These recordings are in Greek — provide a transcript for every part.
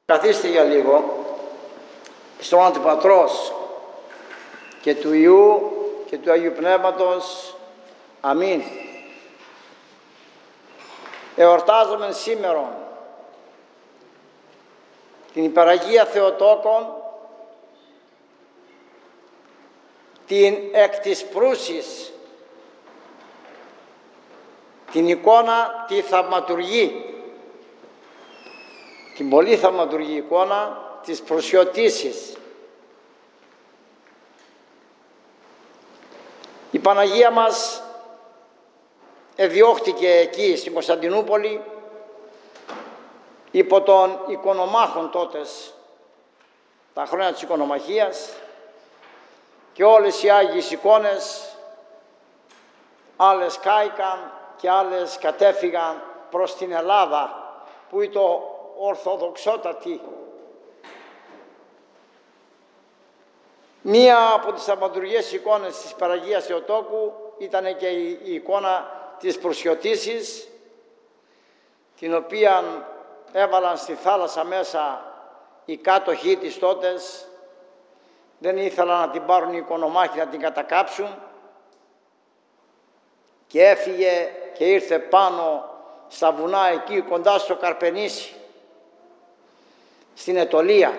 Καθίστε για λίγο. Στο όνομα του Πατρός και του Υιού και του Αγίου Πνεύματος. Αμήν. Εορτάζουμε σήμερα την Υπεραγία Θεοτόκον, την εκ της Προύσης, την εικόνα τη θαυματουργή, την πολύ θαυματουργή εικόνα της προσιωτήσης. Η Παναγία μας εδιώχτηκε εκεί στην Κωνσταντινούπολη υπό των οικονομάχων τότες, τα χρόνια της οικονομαχίας, και όλες οι Άγιες εικόνες, άλλες κάηκαν και άλλες κατέφυγαν προς την Ελλάδα, που είναι το ορθοδοξότατη. Μία από τις θαυματουργές εικόνες της Παναγίας Θεοτόκου ήταν και η εικόνα της προσιωτήσης, την οποία έβαλαν στη θάλασσα μέσα οι κάτοχοι της τότες. Δεν ήθελαν να την πάρουν οι οικονομάχοι να την κατακάψουν και έφυγε και ήρθε πάνω στα βουνά εκεί κοντά στο Καρπενήσι, στην Αιτωλία.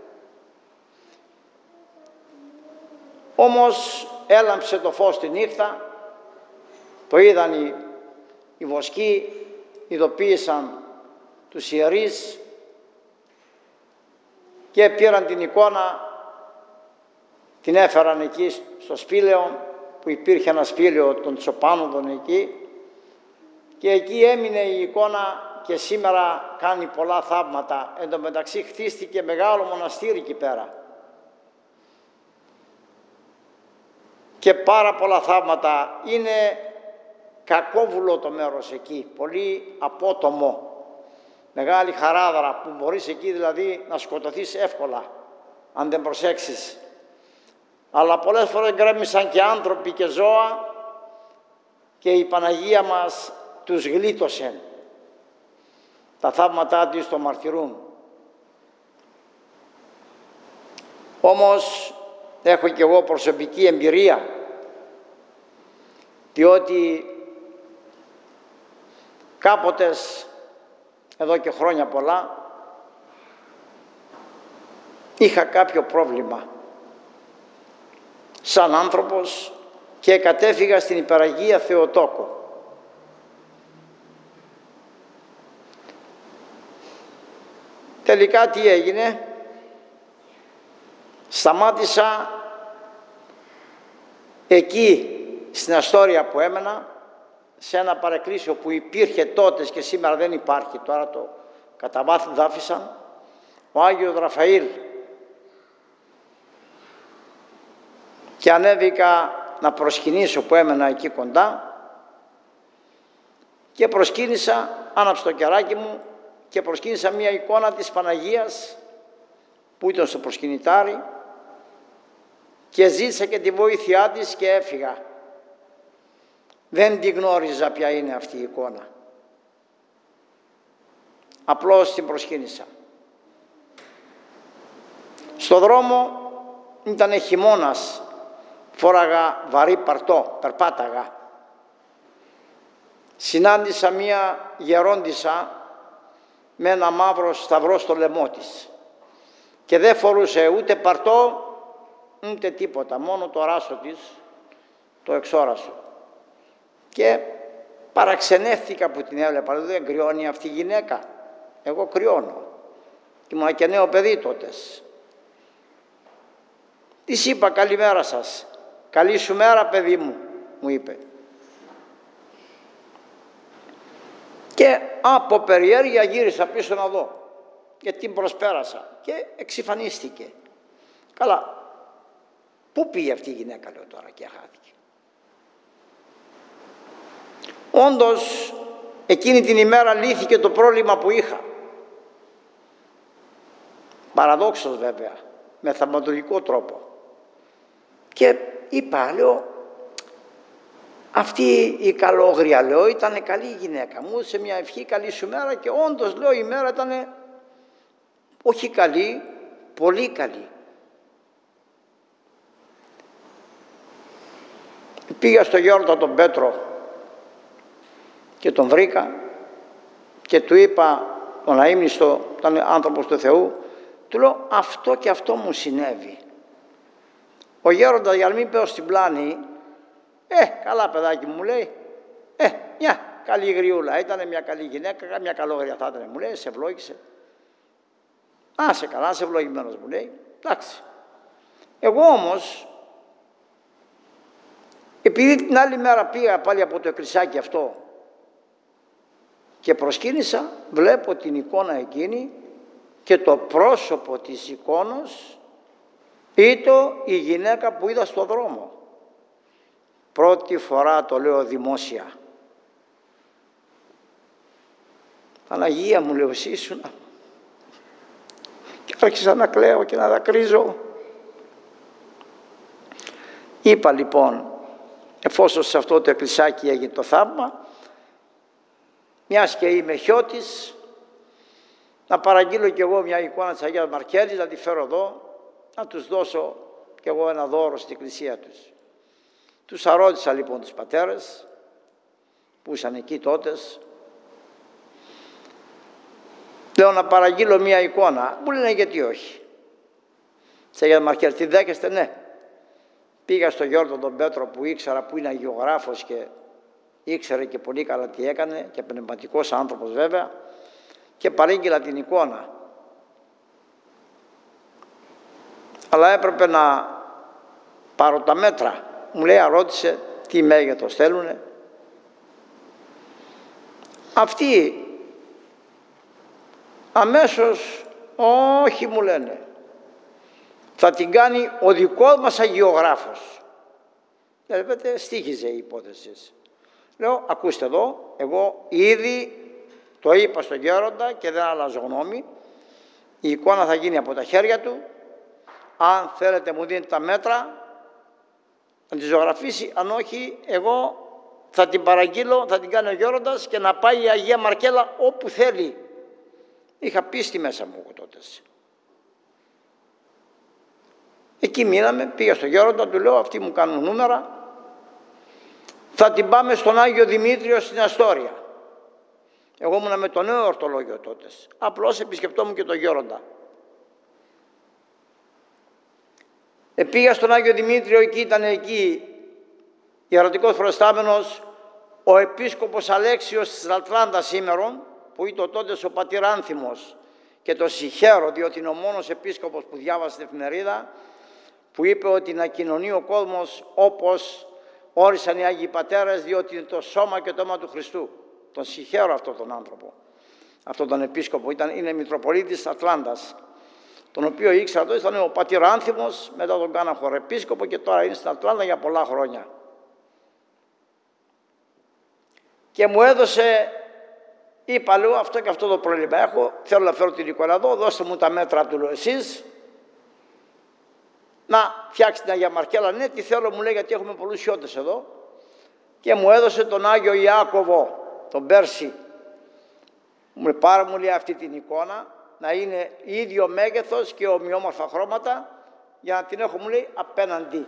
Όμως έλαμψε το φως τη νύχτα, το είδαν οι βοσκοί, ειδοποίησαν τους ιερείς και πήραν την εικόνα, την έφεραν εκεί στο σπήλαιο, που υπήρχε ένα σπήλαιο των Τσοπάνοδων εκεί, και εκεί έμεινε η εικόνα και σήμερα κάνει πολλά θαύματα. Εν τω μεταξύ χτίστηκε μεγάλο μοναστήρι εκεί πέρα και πάρα πολλά θαύματα. Είναι κακόβουλο το μέρος εκεί, πολύ απότομο, μεγάλη χαράδρα, που μπορείς εκεί δηλαδή να σκοτωθείς εύκολα αν δεν προσέξεις. Αλλά πολλές φορές γκρέμισαν και άνθρωποι και ζώα και η Παναγία μας τους γλίτωσε. Τα θαύματά της το μαρτυρούν. Όμως έχω και εγώ προσωπική εμπειρία, διότι κάποτες, εδώ και χρόνια πολλά, είχα κάποιο πρόβλημα σαν άνθρωπος και κατέφυγα στην Υπεραγία Θεοτόκο. Τελικά τι έγινε? Σταμάτησα εκεί στην Αστόρια που έμενα, σε ένα παρεκκλήσιο που υπήρχε τότε και σήμερα δεν υπάρχει, τώρα το κατά βάθη δάφησαν, ο Άγιος Ραφαήλ, και ανέβηκα να προσκυνήσω που έμενα εκεί κοντά και προσκύνησα, άναψε το κεράκι μου και προσκύνησα μία εικόνα της Παναγίας που ήταν στο προσκυνητάρι και ζήτησα και τη βοήθειά της και έφυγα. Δεν την γνώριζα ποια είναι αυτή η εικόνα. Απλώς την προσκύνησα. Στο δρόμο ήταν χειμώνας, φόραγα βαρύ παρτό, περπάταγα. Συνάντησα μία γερόντισσα με ένα μαύρο σταυρό στο λαιμό της και δεν φορούσε ούτε παρτό ούτε τίποτα, μόνο το ράσο της, το εξόρασο. Και παραξενεύτηκα που την έβλεπα, δεν κρυώνει αυτή η γυναίκα? Εγώ κρυώνω και ήμουν και νέο παιδί τότες. Της είπα καλημέρα σας. Καλή σου μέρα παιδί μου, μου είπε. Και από περιέργεια γύρισα πίσω να δω και την προσπέρασα και εξυφανίστηκε. Καλά, πού πήγε αυτή η γυναίκα, λέω τώρα, και χάθηκε. Όντως εκείνη την ημέρα λύθηκε το πρόβλημα που είχα. Παραδόξως βέβαια, με θαυματουργικό τρόπο. Και είπα, λέω, αυτή η καλόγρια, λέω, ήταν καλή γυναίκα. Μου έδωσε μια ευχή, καλή σου μέρα, και όντως, λέω, η μέρα ήταν Όχι καλή, πολύ καλή. Πήγα στο Γιώργο τον Πέτρο και τον βρήκα και του είπα, τον αείμνηστο, ήταν άνθρωπος του Θεού, του λέω αυτό και αυτό μου συνέβη. Ο γέροντας, για να μην πέω στην πλάνη, καλά παιδάκι μου λέει, μια καλή γριούλα, ήταν μια καλή γυναίκα, μια καλόγρια θα ήταν, μου λέει, σε ευλόγησε. Σε καλά, σε ευλογημένος, μου λέει, εντάξει. Εγώ όμως, επειδή την άλλη μέρα πήγα πάλι από το εκκλησάκι αυτό και προσκύνησα, βλέπω την εικόνα εκείνη και το πρόσωπο της εικόνος ήταν η γυναίκα που είδα στο δρόμο. Πρώτη φορά το λέω δημόσια. Παναγία μου, λέω, εσύ ήσουν. Και άρχισα να κλαίω και να δακρύζω. Είπα λοιπόν, εφόσον σε αυτό το εκκλησάκι έγινε το θαύμα, μιας και είμαι χιώτης, να παραγγείλω κι εγώ μια εικόνα της Αγίας Μαρκέλης, να τη φέρω εδώ, να τους δώσω κι εγώ ένα δώρο στην εκκλησία τους. Τους αρώτησα λοιπόν τους πατέρες που ήσαν εκεί τότες. Λέω να παραγγείλω μια εικόνα. Μου λένε γιατί όχι. Σε Αγία Μαρκέλη, τη δέχεστε? Ναι. Πήγα στο Γιώργο τον Πέτρο που ήξερα που είναι αγιογράφος και ήξερε και πολύ καλά τι έκανε και πνευματικός άνθρωπος βέβαια και παρήγγειλα την εικόνα. Αλλά έπρεπε να πάρω τα μέτρα. Μου λέει, ρώτησε τι μέγεθος θέλουνε. Αυτοί αμέσως, όχι μου λένε, θα την κάνει ο δικός μας αγιογράφος. Βλέπετε, στοίχιζε η υπόθεση. Λέω, ακούστε εδώ, εγώ ήδη το είπα στον γέροντα και δεν αλλάζω γνώμη. Η εικόνα θα γίνει από τα χέρια του. Αν θέλετε μου δίνετε τα μέτρα να τη ζωγραφίσει, αν όχι εγώ θα την παραγγείλω, θα την κάνει ο γέροντας και να πάει η Αγία Μαρκέλα όπου θέλει. Είχα πίστη μέσα μου εγώ τότε. Εκεί μείναμε, πήγα στο γέροντα, του λέω αυτοί μου κάνουν νούμερα, θα την πάμε στον Άγιο Δημήτριο στην Αστόρια. Εγώ ήμουνα με το νέο ορθολόγιο τότε. Απλώς επισκεπτόμουν και τον γέροντα. Πήγα στον Άγιο Δημήτριο, εκεί ήταν εκεί ιερατικός προστάμενος ο επίσκοπος Αλέξιος της Ατλάντας σήμερον, που ήταν τότε ο πατήρ Άνθιμος, και το συγχαίρω διότι είναι ο μόνος επίσκοπος που διάβασε την εφημερίδα, που είπε ότι να κοινωνεί ο κόσμος όπως όρισαν οι Άγιοι Πατέρες, διότι είναι το σώμα και το αίμα του Χριστού. Τον συγχαίρω αυτόν τον άνθρωπο, αυτόν τον επίσκοπο, είναι Μητροπολίτης Ατλάντας, τον οποίο ήξερα τότε, ήταν ο πατήρ Άνθιμος, μετά τον κάνα χωρεπίσκοπο και τώρα είναι στην Ατλάντα για πολλά χρόνια. Και μου έδωσε, είπα, λέω, αυτό και αυτό το πρόβλημα έχω, θέλω να φέρω την εικόνα εδώ, δώστε μου τα μέτρα του, λέω, εσείς, να φτιάξει την Αγία Μαρκέλα. Ναι, τι θέλω, μου λέει, γιατί έχουμε πολλούς χιώτες εδώ. Και μου έδωσε τον Άγιο Ιάκωβο, τον Πέρση. Μου λέει αυτή την εικόνα, να είναι ίδιο μέγεθος και ομοιόμορφα χρώματα, για να την έχω, μου λέει, απέναντι.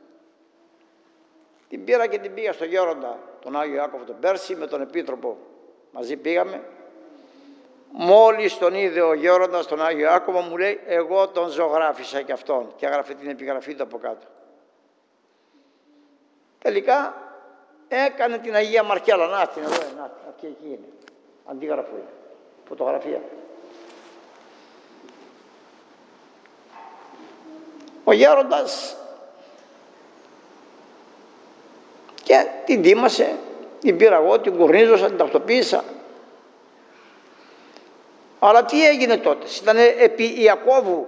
Την πήρα και την πήγα στο γέροντα, τον Άγιο Ιάκωβο τον Πέρση, με τον Επίτροπο. Μαζί πήγαμε. Μόλις τον είδε ο γέροντας τον Άγιο Ιάκωβο, μου λέει, εγώ τον ζωγράφισα και αυτόν, και έγραφε την επιγραφή του από κάτω. Τελικά έκανε την Αγία Μαρκέλα. Να την εδώ, αυτή εκεί είναι. Αντίγραφο είναι. Φωτογραφία. Ο γέροντας και την τίμασε, την πήρα εγώ, την κουρνίζωσα, την ταυτοποίησα. Αλλά τι έγινε τότε, ήταν επί Ιακώβου.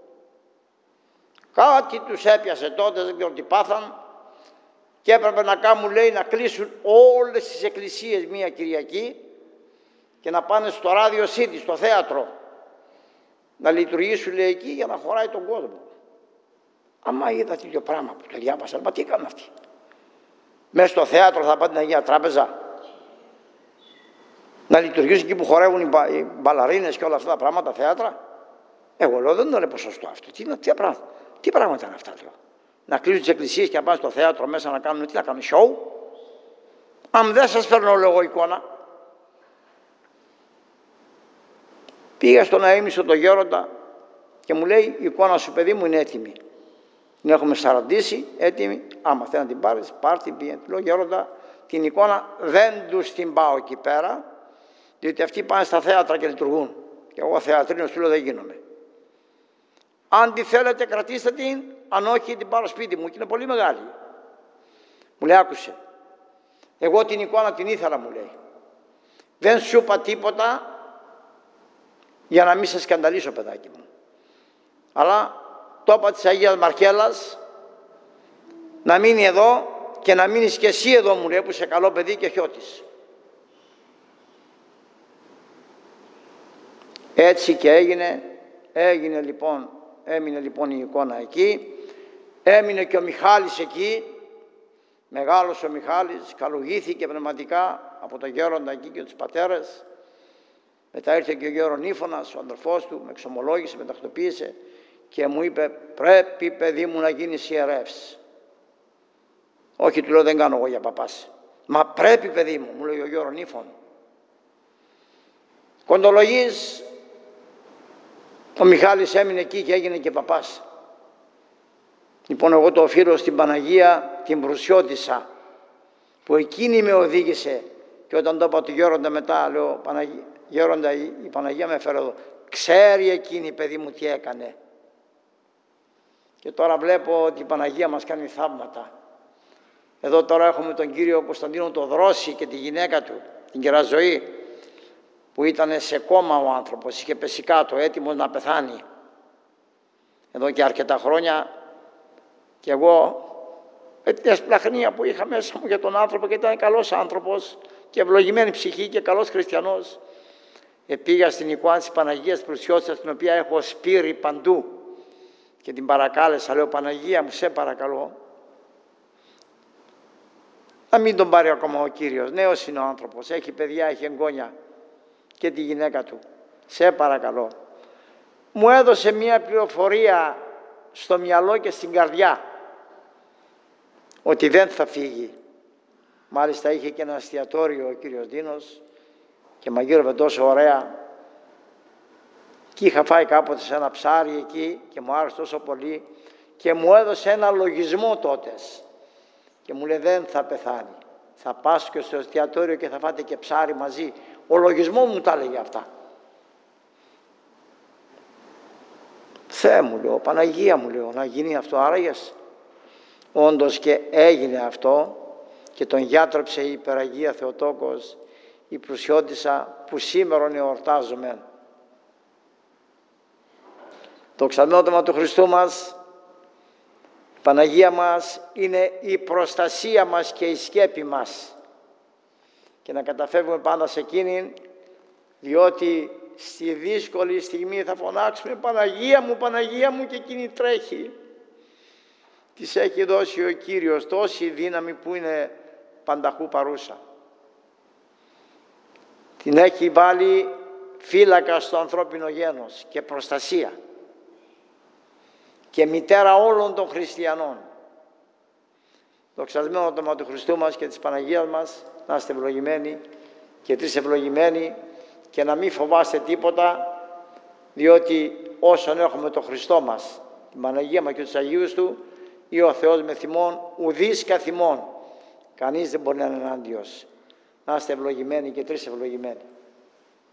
Κάτι τους έπιασε τότε, δεν ξέρω τι πάθαν, και έπρεπε να κάνουν, λέει, να κλείσουν όλες τις εκκλησίες μία Κυριακή και να πάνε στο ράδιο City, στο θέατρο, να λειτουργήσουν, λέει, εκεί για να χωράει τον κόσμο. Άμα είδα τέτοιο πράγμα που το διάβασα, μα τι έκαναν αυτοί. Μέσα στο θέατρο θα πάνε την Αγία Τράπεζα, να λειτουργήσουν εκεί που χορεύουν οι μπαλαρίνες και όλα αυτά τα πράγματα, θέατρα. Εγώ λέω δεν είναι ποσοστό αυτό. Τι πράγματα είναι αυτά, λέω. Να κλείσουν τις εκκλησίες και να πάνε στο θέατρο μέσα να κάνουν, τι να κάνουν, σοου. Αν δεν σας φέρνω, λέω εγώ, εικόνα. Πήγα στον αείμνηστο τον γέροντα και μου λέει, η εικόνα σου, παιδί μου, είναι έτοιμη. Την έχουμε σαραντήσει, έτοιμη. Άμα θέλει να την πάρεις, πάρ' την, πήγαινε. Λέω, γέροντα, την εικόνα δεν τους την πάω εκεί πέρα, διότι αυτοί πάνε στα θέατρα και λειτουργούν. Και εγώ θεατρίνος, του λέω, δεν γίνομαι. Αν τη θέλετε, κρατήστε την, αν όχι, την πάρω σπίτι μου και είναι πολύ μεγάλη. Μου λέει, άκουσε. Εγώ την εικόνα την ήθελα, μου λέει. Δεν σου είπα τίποτα για να μην σε σκανδαλίσω, παιδάκι μου. Αλλά το είπα της Αγίας Μαρκέλας να μείνει εδώ και να μείνεις και εσύ εδώ, μου λέει, που είσαι καλό παιδί και χιώτης. Έτσι και έμεινε λοιπόν η εικόνα εκεί, έμεινε και ο Μιχάλης εκεί, μεγάλος ο Μιχάλης, καλογήθηκε πνευματικά από τον γέροντα εκεί και τους πατέρες. Μετά ήρθε και ο γέρον Ήφωνας, ο αδερφός του, με εξομολόγησε, με τακτοποίησε και μου είπε, πρέπει, παιδί μου, να γίνεις ιερεύς. Όχι, του λέω, δεν κάνω εγώ για παπάς. Μα πρέπει, παιδί μου, μου λέει ο γέρον Ήφων. Κοντολογής, ο Μιχάλης έμεινε εκεί και έγινε και παπάς. Λοιπόν, εγώ το οφείλω στην Παναγία την Προυσιώτισσα, που εκείνη με οδήγησε. Και όταν το είπα του γέροντα μετά, λέω, γέροντα, η Παναγία με έφερε εδώ. Ξέρει εκείνη, παιδί μου, τι έκανε. Και τώρα βλέπω ότι η Παναγία μας κάνει θαύματα. Εδώ τώρα έχουμε τον κύριο Κωνσταντίνο το Δρόση και τη γυναίκα του, την Κεραζωή, που ήταν σε κόμμα ο άνθρωπος, είχε πέσει κάτω, έτοιμος να πεθάνει. Εδώ και αρκετά χρόνια και εγώ, με την εσπλαχνία που είχα μέσα μου για τον άνθρωπο, και ήταν καλός άνθρωπος και ευλογημένη ψυχή και καλός χριστιανός, πήγα στην εικόνα της Παναγίας Προυσιώτισσας, την οποία έχω σπείρει παντού, και την παρακάλεσα, λέω, Παναγία μου, σε παρακαλώ, να μην τον πάρει ακόμα ο Κύριος. Νέος είναι ο άνθρωπος, έχει παιδιά, έχει εγγόνια και τη γυναίκα του. Σε παρακαλώ. Μου έδωσε μία πληροφορία στο μυαλό και στην καρδιά ότι δεν θα φύγει. Μάλιστα είχε και ένα εστιατόριο ο κύριος Δίνος και μαγείρευε τόσο ωραία. Και είχα φάει κάποτε σε ένα ψάρι εκεί και μου άρεσε τόσο πολύ και μου έδωσε ένα λογισμό τότε. Και μου λέει, δεν θα πεθάνει. Θα πας και στο εστιατόριο και θα φάτε και ψάρι μαζί. Ο λογισμός μου τα έλεγε αυτά. Θεέ μου, λέω, Παναγία μου, λέω, να γίνει αυτό άραγες. Όντως και έγινε αυτό και τον γιάτρεψε η Υπεραγία Θεοτόκος, η Προυσιώτισσα, που σήμερον εορτάζουμε. Το ξαλμότομα του Χριστού μας, η Παναγία μας είναι η προστασία μας και η σκέπη μας. Και να καταφεύγουμε πάντα σε εκείνη, διότι στη δύσκολη στιγμή θα φωνάξουμε Παναγία μου, και εκείνη τρέχει. Της έχει δώσει ο Κύριος τόση δύναμη που είναι πανταχού παρούσα. Την έχει βάλει φύλακα στο ανθρώπινο γένος και προστασία και μητέρα όλων των χριστιανών. Δοξασμένο το όνομα του Χριστού μας και της Παναγίας μας, να είστε ευλογημένοι και τρεις ευλογημένοι και να μην φοβάστε τίποτα, διότι όσον έχουμε το Χριστό μας, την Παναγία μας και τους Αγίους Του, ή ο Θεός με θυμών, ουδείς καθημών. Κανείς δεν μπορεί να είναι ενάντιος. Να είστε ευλογημένοι και τρεις ευλογημένοι.